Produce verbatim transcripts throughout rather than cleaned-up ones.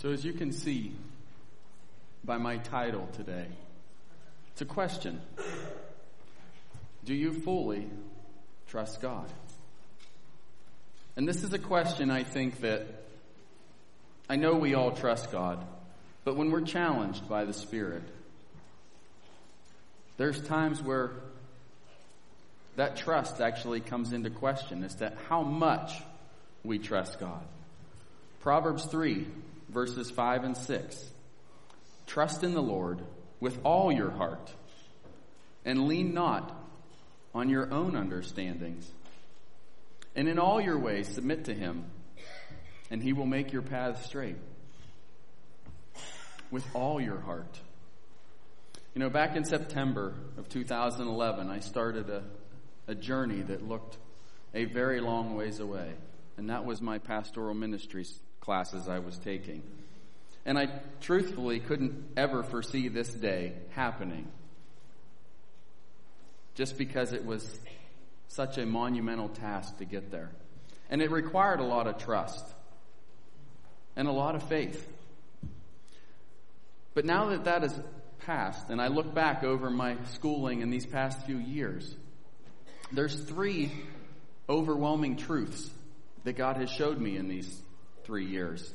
So as you can see by my title today, it's a question. Do you fully trust God? And this is a question I think that I know we all trust God, but when we're challenged by the Spirit, there's times where that trust actually comes into question as to how much we trust God. Proverbs three, verses five and six. Trust in the Lord with all your heart, and lean not on your own understandings. And in all your ways submit to him, and he will make your paths straight. With all your heart. You know, back in September of two thousand eleven, I started a, a journey that looked a very long ways away. And that was my pastoral ministries classes I was taking. And I truthfully couldn't ever foresee this day happening. Just because it was such a monumental task to get there. And it required a lot of trust. And a lot of faith. But now that that is past, and I look back over my schooling in these past few years, there's three overwhelming truths that God has showed me in these three years.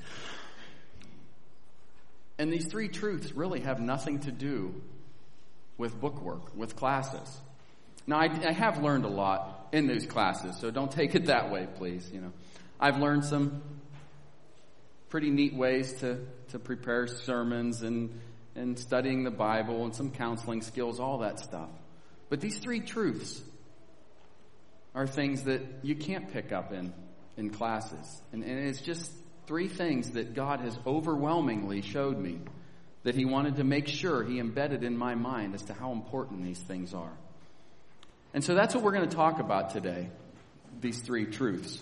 And these three truths really have nothing to do with bookwork, with classes. Now, I, I have learned a lot in those classes, so don't take it that way, please. You know, I've learned some pretty neat ways to, to prepare sermons and, and studying the Bible and some counseling skills, all that stuff. But these three truths are things that you can't pick up in, in classes. And, and it's just three things that God has overwhelmingly showed me that he wanted to make sure he embedded in my mind as to how important these things are. And so that's what we're going to talk about today, these three truths.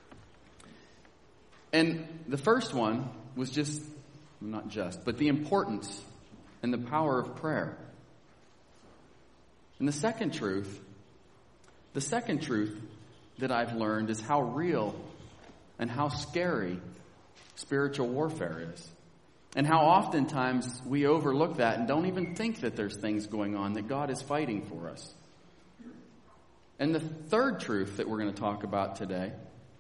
And the first one was just, not just, but the importance and the power of prayer. And the second truth, the second truth that I've learned is how real and how scary spiritual warfare is. And how oftentimes we overlook that and don't even think that there's things going on, that God is fighting for us. And the third truth that we're going to talk about today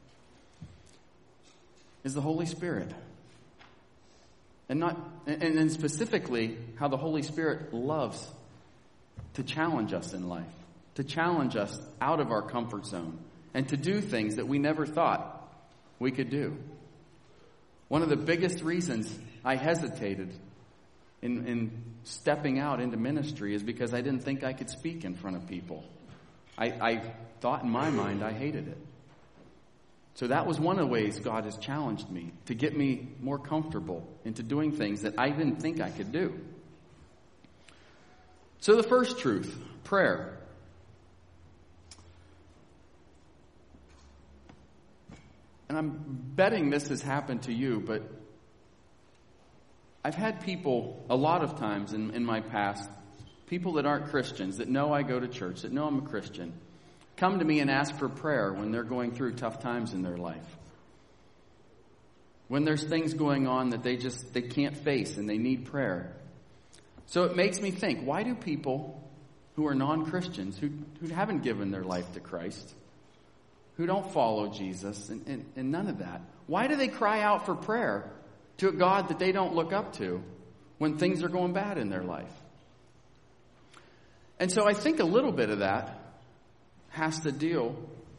is the Holy Spirit. And not and, and specifically how the Holy Spirit loves to challenge us in life, to challenge us out of our comfort zone, and to do things that we never thought we could do. One of the biggest reasons I hesitated in, in stepping out into ministry is because I didn't think I could speak in front of people. I, I thought in my mind I hated it. So that was one of the ways God has challenged me, to get me more comfortable into doing things that I didn't think I could do. So the first truth, prayer. And I'm betting this has happened to you, but I've had people a lot of times in, in my past, people that aren't Christians, that know I go to church, that know I'm a Christian, come to me and ask for prayer when they're going through tough times in their life. When there's things going on that they just, they can't face and they need prayer. So it makes me think, why do people who are non-Christians, who, who haven't given their life to Christ, who don't follow Jesus and, and, and none of that, why do they cry out for prayer to a God that they don't look up to when things are going bad in their life? And so I think a little bit of that has to deal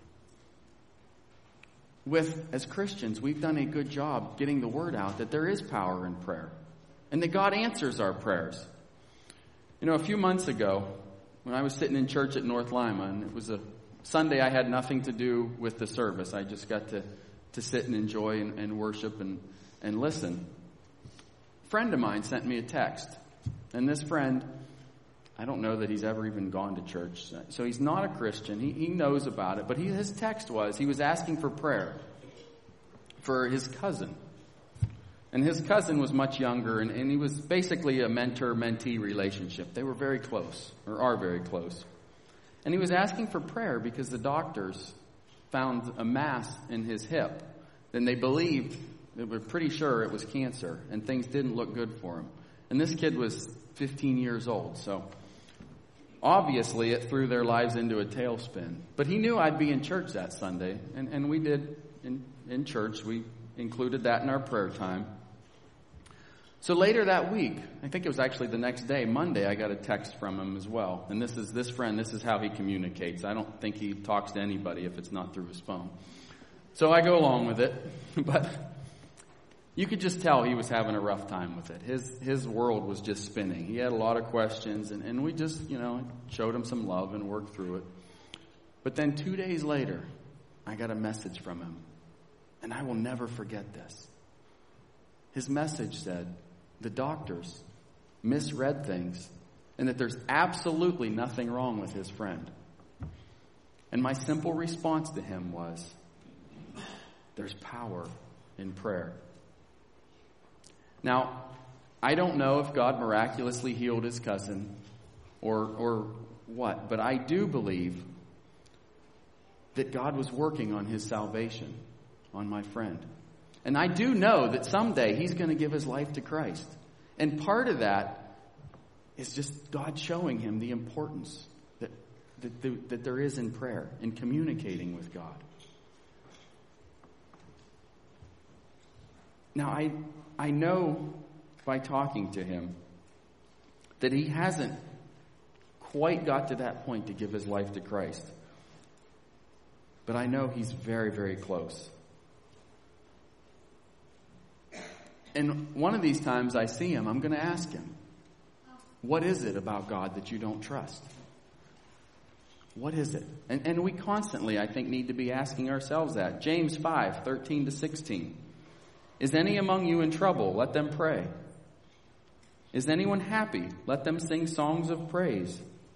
with, as Christians, we've done a good job getting the word out that there is power in prayer and that God answers our prayers. You know, a few months ago, when I was sitting in church at North Lima, and it was a Sunday, I had nothing to do with the service. I just got to, to sit and enjoy and, and worship and, and listen. A friend of mine sent me a text, and this friend, I don't know that he's ever even gone to church. So he's not a Christian. He, he knows about it. But he, his text was, he was asking for prayer for his cousin. And his cousin was much younger, and, and he was basically a mentor-mentee relationship. They were very close, or are very close. And he was asking for prayer because the doctors found a mass in his hip. And they believed we're pretty sure it was cancer, and things didn't look good for him. And this kid was fifteen years old, so obviously it threw their lives into a tailspin. But he knew I'd be in church that Sunday, and, and we did in, in church. We included that in our prayer time. So later that week, I think it was actually the next day, Monday, I got a text from him as well. And this is this friend, this is how he communicates. I don't think he talks to anybody if it's not through his phone. So I go along with it, but you could just tell he was having a rough time with it. His his world was just spinning. He had a lot of questions, and, and we just, you know, showed him some love and worked through it. But then two days later, I got a message from him, and I will never forget this. His message said, the doctors misread things, and that there's absolutely nothing wrong with his friend. And my simple response to him was, there's power in prayer. Now, I don't know if God miraculously healed his cousin or or what, but I do believe that God was working on his salvation, on my friend. And I do know that someday he's going to give his life to Christ. And part of that is just God showing him the importance that, that, that there is in prayer, in communicating with God. Now, I I know by talking to him that he hasn't quite got to that point to give his life to Christ. But I know he's very, very close. And one of these times I see him, I'm going to ask him, what is it about God that you don't trust? What is it? And, and we constantly, I think, need to be asking ourselves that. James five, thirteen to sixteen. Is any among you in trouble? Let them pray. Is anyone happy? Let them sing songs of praise.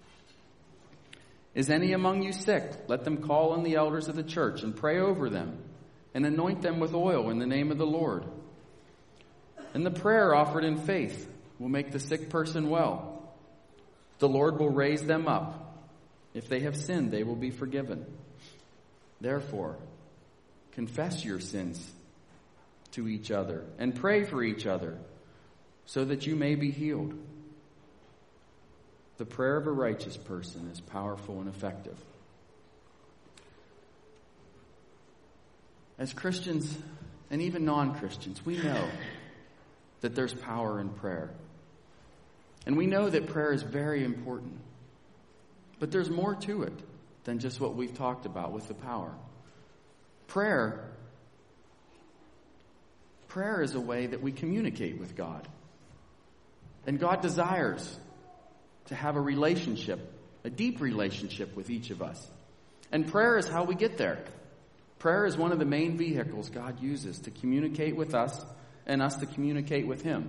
Is any among you sick? Let them call on the elders of the church and pray over them and anoint them with oil in the name of the Lord. And the prayer offered in faith will make the sick person well. The Lord will raise them up. If they have sinned, they will be forgiven. Therefore, confess your sins to each other and pray for each other so that you may be healed. The prayer of a righteous person is powerful and effective. As Christians and even non-Christians, we know that there's power in prayer. And we know that prayer is very important. But there's more to it than just what we've talked about with the power. Prayer, prayer is a way that we communicate with God. And God desires to have a relationship, a deep relationship with each of us. And prayer is how we get there. Prayer is one of the main vehicles God uses to communicate with us and us to communicate with Him.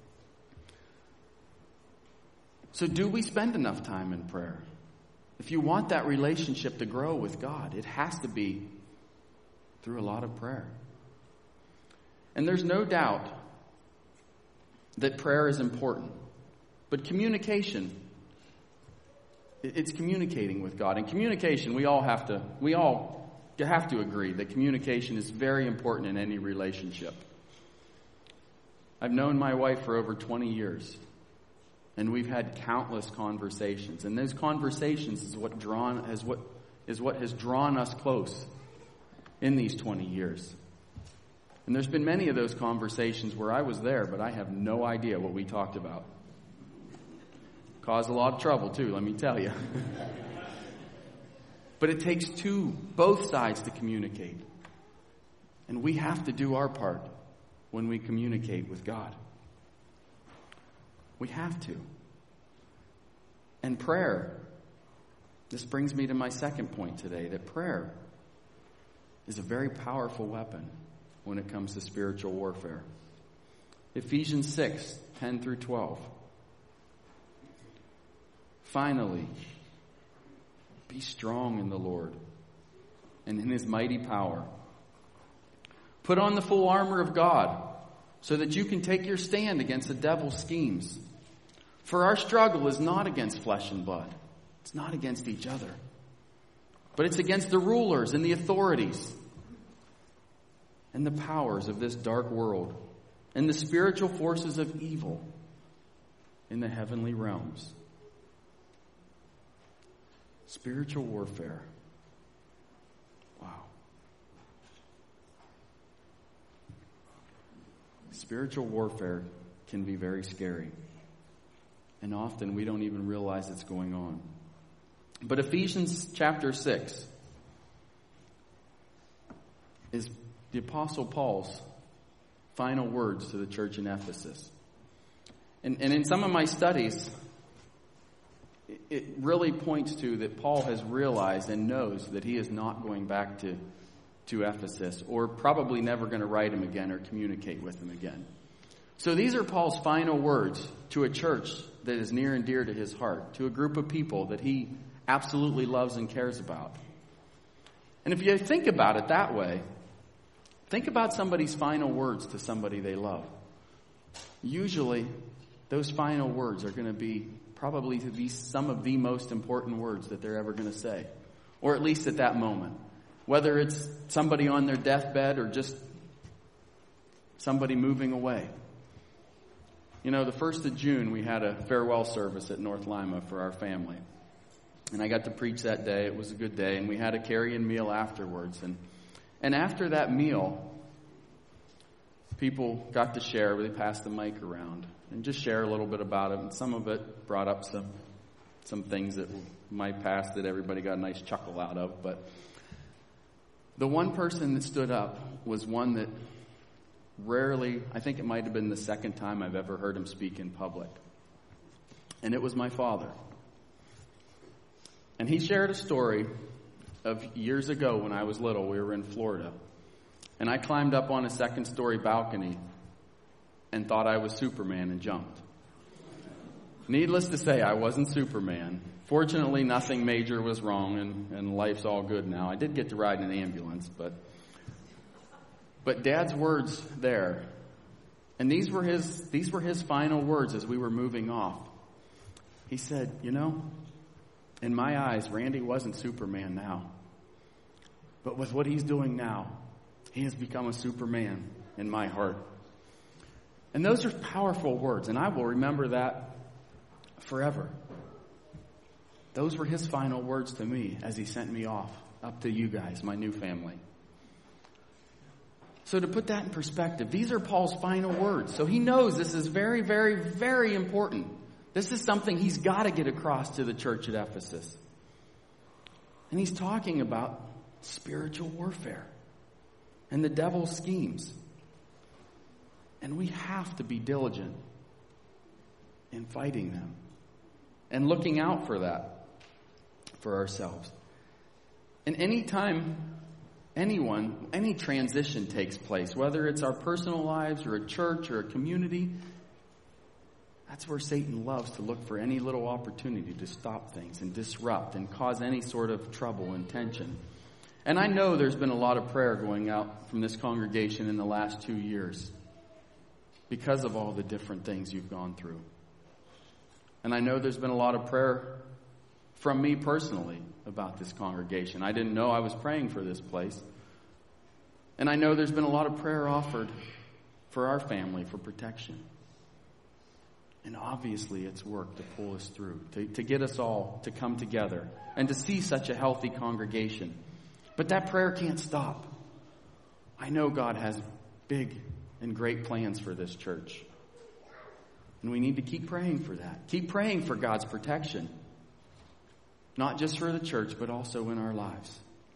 So do we spend enough time in prayer? If you want that relationship to grow with God, it has to be through a lot of prayer. And there's no doubt that prayer is important. But communication, it's communicating with God. And communication, we all have to, we all have to agree that communication is very important in any relationship. I've known my wife for over twenty years, and we've had countless conversations. And those conversations is what drawn is what is what has drawn us close in these twenty years. And there's been many of those conversations where I was there, but I have no idea what we talked about. Caused a lot of trouble too, let me tell you. But it takes two, both sides to communicate. And we have to do our part when we communicate with God. We have to. And prayer, this brings me to my second point today, that prayer is a very powerful weapon when it comes to spiritual warfare. Ephesians six, ten through twelve. Finally, be strong in the Lord and in His mighty power. Put on the full armor of God so that you can take your stand against the devil's schemes. For our struggle is not against flesh and blood. It's not against each other. But it's against the rulers and the authorities and the powers of this dark world and the spiritual forces of evil in the heavenly realms. Spiritual warfare. Wow. Spiritual warfare can be very scary. And often we don't even realize it's going on. But Ephesians chapter six is the Apostle Paul's final words to the church in Ephesus. And, and in some of my studies, it really points to that Paul has realized and knows that he is not going back to, to Ephesus, or probably never going to write him again or communicate with him again. So these are Paul's final words to a church that is near and dear to his heart, to a group of people that he absolutely loves and cares about. And if you think about it that way, think about somebody's final words to somebody they love. Usually, those final words are going to be probably to be some of the most important words that they're ever going to say, or at least at that moment. Whether it's somebody on their deathbed or just somebody moving away. You know, the first of June, we had a farewell service at North Lima for our family. And I got to preach that day. It was a good day. And we had a carry-in meal afterwards. And and after that meal, people got to share. They passed the mic around and just share a little bit about it. And some of it brought up some some things that my past that everybody got a nice chuckle out of. But the one person that stood up was one that rarely, I think it might have been the second time I've ever heard him speak in public. And it was my father. And he shared a story of years ago when I was little. We were in Florida. And I climbed up on a second story balcony and thought I was Superman and jumped. Needless to say, I wasn't Superman. Fortunately, nothing major was wrong and, and life's all good now. I did get to ride in an ambulance, but but Dad's words there, and these were his these were his final words as we were moving off. He said, you know, in my eyes, Randy wasn't Superman now. But with what he's doing now, he has become a Superman in my heart. And those are powerful words, and I will remember that forever. Those were his final words to me as he sent me off up to you guys, my new family. So to put that in perspective, these are Paul's final words. So he knows this is very, very, very important. This is something he's got to get across to the church at Ephesus. And he's talking about spiritual warfare and the devil's schemes. And we have to be diligent in fighting them and looking out for that for ourselves. And any time anyone, any transition takes place, whether it's our personal lives or a church or a community, that's where Satan loves to look for any little opportunity to stop things and disrupt and cause any sort of trouble and tension. And I know there's been a lot of prayer going out from this congregation in the last two years because of all the different things you've gone through. And I know there's been a lot of prayer from me personally about this congregation. I didn't know I was praying for this place. And I know there's been a lot of prayer offered for our family for protection. And obviously it's work to pull us through, to, to get us all to come together and to see such a healthy congregation. But that prayer can't stop. I know God has big and great plans for this church. And we need to keep praying for that. Keep praying for God's protection. Not just for the church, but also in our lives.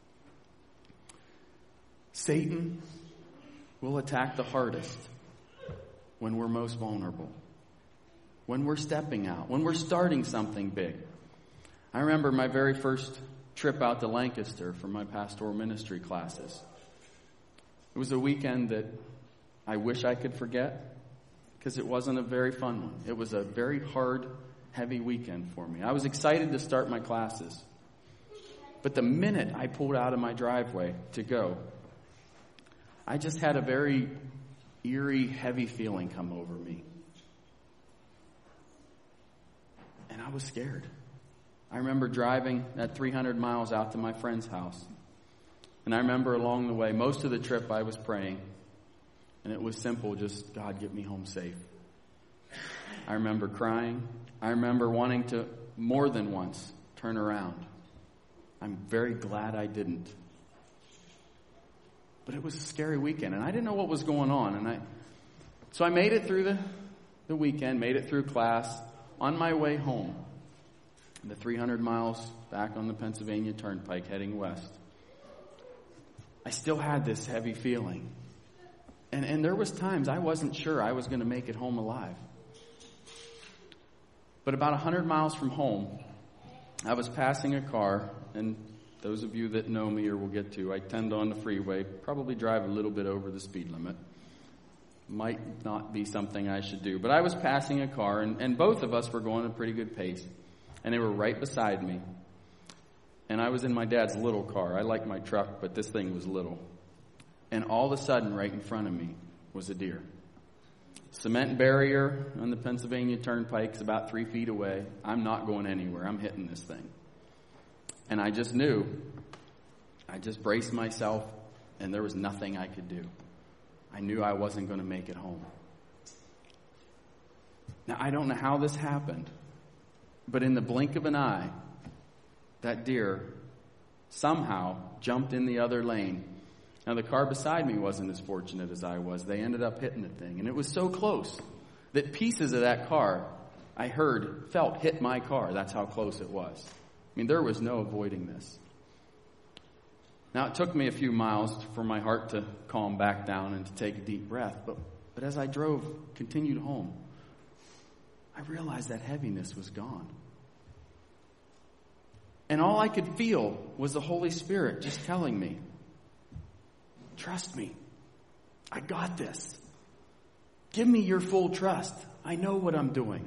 Satan will attack the hardest when we're most vulnerable. When we're stepping out. When we're starting something big. I remember my very first trip out to Lancaster for my pastoral ministry classes. It was a weekend that I wish I could forget because it wasn't a very fun one. It was a very hard, heavy weekend for me. I was excited to start my classes. But the minute I pulled out of my driveway to go, I just had a very eerie, heavy feeling come over me. And I was scared. I remember driving that three hundred miles out to my friend's house. And I remember along the way, most of the trip I was praying, it was simple, just, God, get me home safe. I remember crying. I remember wanting to, more than once, turn around. I'm very glad I didn't. But it was a scary weekend, and I didn't know what was going on. And I, so I made it through the, the weekend, made it through class. On my way home, the three hundred miles back on the Pennsylvania Turnpike heading west, I still had this heavy feeling. And, and there was times I wasn't sure I was going to make it home alive. But about one hundred miles from home, I was passing a car, and those of you that know me or will get to, I tend on the freeway, probably drive a little bit over the speed limit. Might not be something I should do. But I was passing a car, and, and both of us were going at a pretty good pace. And they were right beside me. And I was in my dad's little car. I like my truck, but this thing was little. And all of a sudden, right in front of me, was a deer. Cement barrier on the Pennsylvania Turnpike is about three feet away. I'm not going anywhere. I'm hitting this thing. And I just knew. I just braced myself, and there was nothing I could do. I knew I wasn't going to make it home. Now, I don't know how this happened, but in the blink of an eye, that deer somehow jumped in the other lane. Now, the car beside me wasn't as fortunate as I was. They ended up hitting the thing, and it was so close that pieces of that car, I heard, felt hit my car. That's how close it was. I mean, there was no avoiding this. Now, it took me a few miles for my heart to calm back down and to take a deep breath. But, but as I drove, continued home, I realized that heaviness was gone. And all I could feel was the Holy Spirit just telling me, trust me. I got this. Give me your full trust. I know what I'm doing.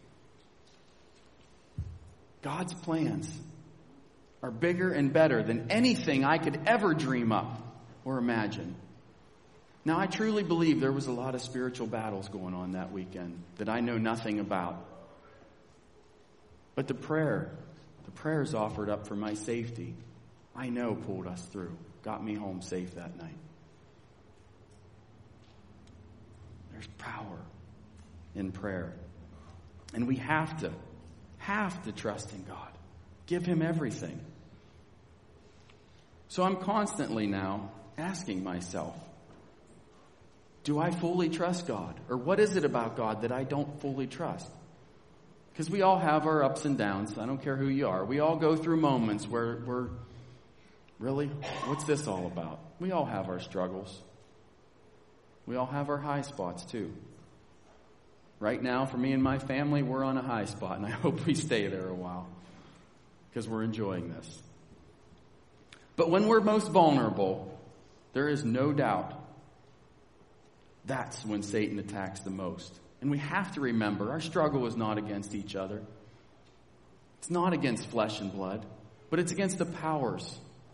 God's plans are bigger and better than anything I could ever dream up or imagine. Now, I truly believe there was a lot of spiritual battles going on that weekend that I know nothing about. But the prayer, the prayers offered up for my safety, I know pulled us through, got me home safe that night. There's power in prayer. And we have to, have to trust in God. Give Him everything. So I'm constantly now asking myself, do I fully trust God? Or what is it about God that I don't fully trust? Because we all have our ups and downs. I don't care who you are. We all go through moments where we're, really, what's this all about? We all have our struggles. We all have our high spots too. Right now, for me and my family, we're on a high spot, and I hope we stay there a while because we're enjoying this. But when we're most vulnerable, there is no doubt that's when Satan attacks the most. And we have to remember, our struggle is not against each other. It's not against flesh and blood, but it's against the powers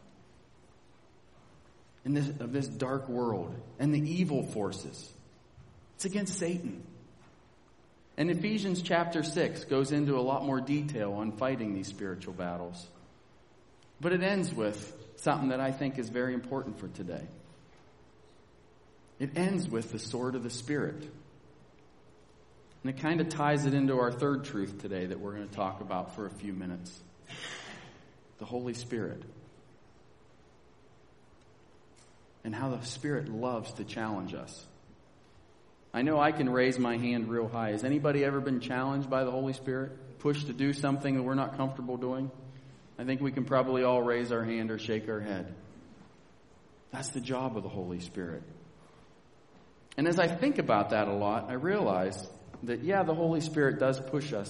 in this, of this dark world and the evil forces. It's against Satan. And Ephesians chapter six goes into a lot more detail on fighting these spiritual battles. But it ends with something that I think is very important for today. It ends with the sword of the Spirit. And it kind of ties it into our third truth today that we're going to talk about for a few minutes. The Holy Spirit. And how the Spirit loves to challenge us. I know I can raise my hand real high. Has anybody ever been challenged by the Holy Spirit? Pushed to do something that we're not comfortable doing? I think we can probably all raise our hand or shake our head. That's the job of the Holy Spirit. And as I think about that a lot, I realize that, yeah, the Holy Spirit does push us,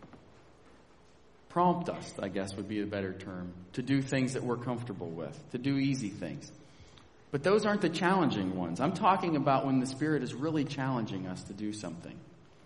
prompt us, I guess would be a better term, to do things that we're comfortable with, to do easy things. But those aren't the challenging ones. I'm talking about when the Spirit is really challenging us to do something.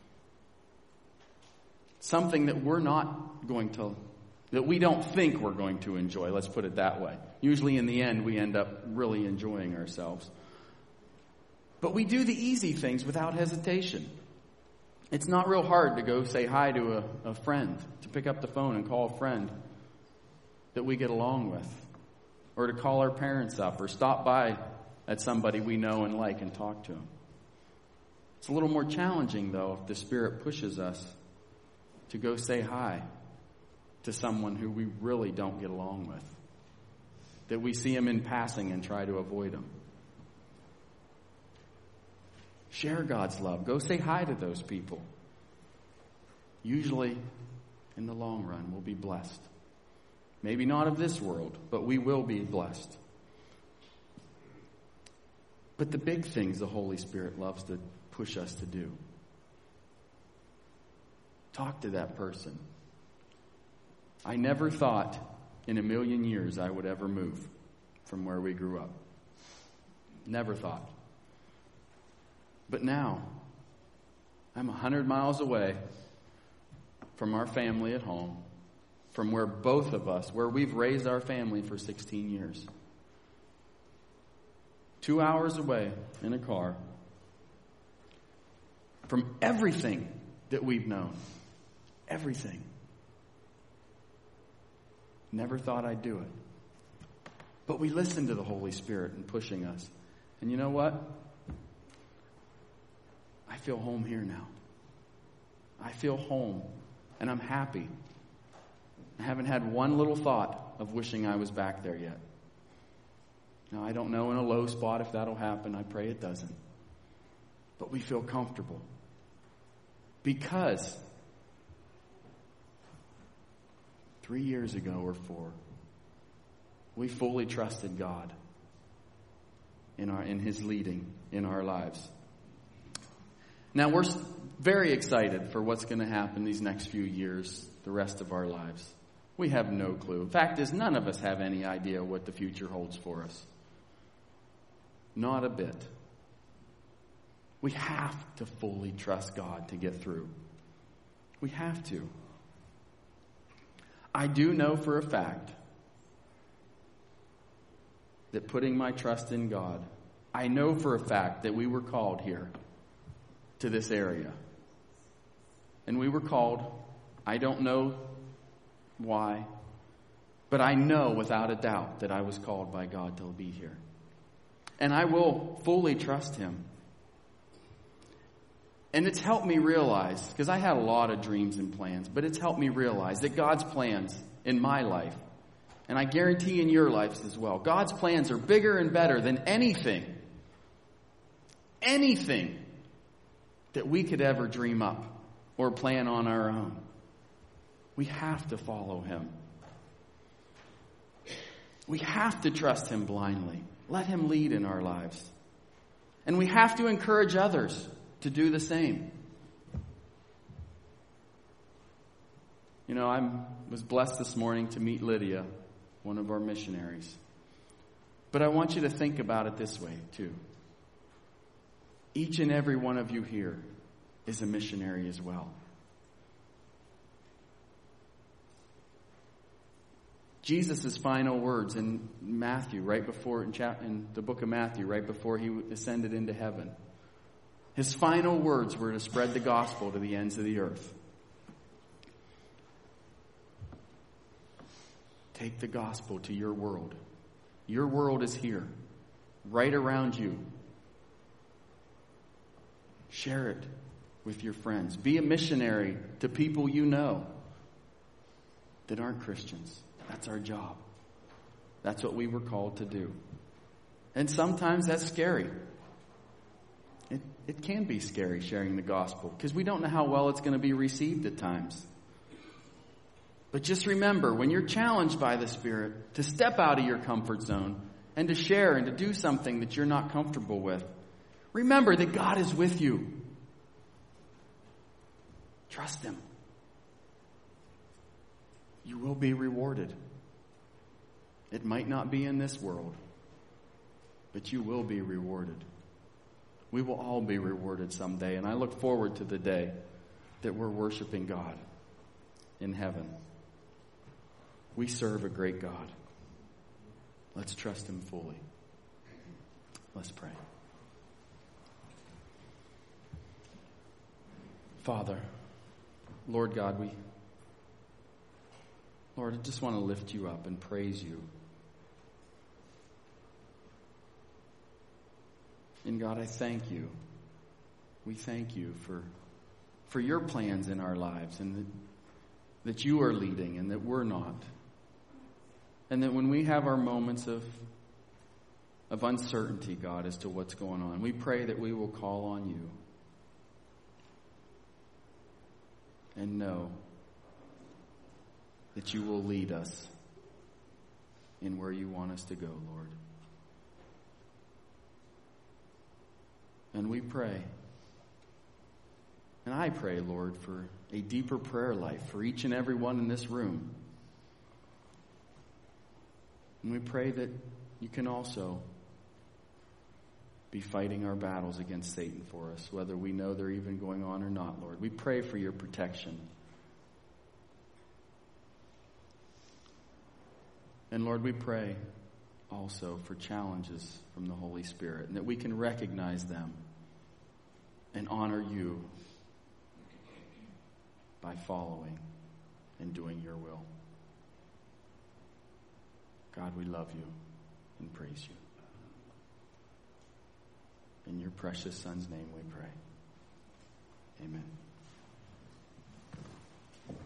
Something that we're not going to, that we don't think we're going to enjoy. Let's put it that way. Usually in the end, we end up really enjoying ourselves. But we do the easy things without hesitation. It's not real hard to go say hi to a, a friend, to pick up the phone and call a friend that we get along with. Or to call our parents up or stop by at somebody we know and like and talk to them. It's a little more challenging, though, if the Spirit pushes us to go say hi to someone who we really don't get along with, that we see him in passing and try to avoid him. Share God's love. Go say hi to those people. Usually, in the long run, we'll be blessed. Maybe not of this world, but we will be blessed. But the big things the Holy Spirit loves to push us to do. Talk to that person. I never thought in a million years I would ever move from where we grew up. Never thought. But now, I'm a hundred miles away from our family at home, from where both of us, where we've raised our family for sixteen years. Two hours away in a car from everything that we've known. Everything. Never thought I'd do it. But we listen to the Holy Spirit in pushing us. And you know what? I feel home here now. I feel home. And I'm happy. I haven't had one little thought of wishing I was back there yet. Now, I don't know in a low spot if that'll happen. I pray it doesn't. But we feel comfortable. Because three years ago or four, we fully trusted God in our in His leading in our lives. Now, we're very excited for what's going to happen these next few years, the rest of our lives. We have no clue. Fact is, none of us have any idea what the future holds for us. Not a bit. We have to fully trust God to get through. We have to. I do know for a fact that putting my trust in God, I know for a fact that we were called here to this area. And we were called, I don't know why, but I know without a doubt that I was called by God to be here. And I will fully trust Him. And it's helped me realize, because I had a lot of dreams and plans, but it's helped me realize that God's plans in my life, and I guarantee in your lives as well, God's plans are bigger and better than anything, anything that we could ever dream up or plan on our own. We have to follow Him. We have to trust Him blindly. Let Him lead in our lives. And we have to encourage others to do the same. You know, I was blessed this morning to meet Lydia, one of our missionaries. But I want you to think about it this way, too. Each and every one of you here is a missionary as well. Jesus' final words in Matthew, right before, in, chap- in the book of Matthew, right before He ascended into heaven, His final words were to spread the gospel to the ends of the earth. Take the gospel to your world. Your world is here, right around you. Share it with your friends. Be a missionary to people you know that aren't Christians. That's our job. That's what we were called to do. And sometimes that's scary. It, it can be scary sharing the gospel because we don't know how well it's going to be received at times. But just remember, when you're challenged by the Spirit to step out of your comfort zone and to share and to do something that you're not comfortable with, remember that God is with you. Trust Him. You will be rewarded. It might not be in this world, but you will be rewarded. We will all be rewarded someday, and I look forward to the day that we're worshiping God in heaven. We serve a great God. Let's trust Him fully. Let's pray. Father, Lord God, we, Lord, I just want to lift You up and praise You. And God, I thank You We thank you for, for your plans in our lives, and that, that you are leading and that we're not. And that when we have our moments of, of uncertainty, God, as to what's going on, we pray that we will call on you and know that you will lead us in where you want us to go, Lord. And we pray, and I pray, Lord, for a deeper prayer life for each and every one in this room. And we pray that you can also be fighting our battles against Satan for us, whether we know they're even going on or not, Lord. We pray for your protection. And Lord, we pray also for challenges from the Holy Spirit, and that we can recognize them and honor you by following and doing your will. God, we love you and praise you. In your precious Son's name we pray. Amen.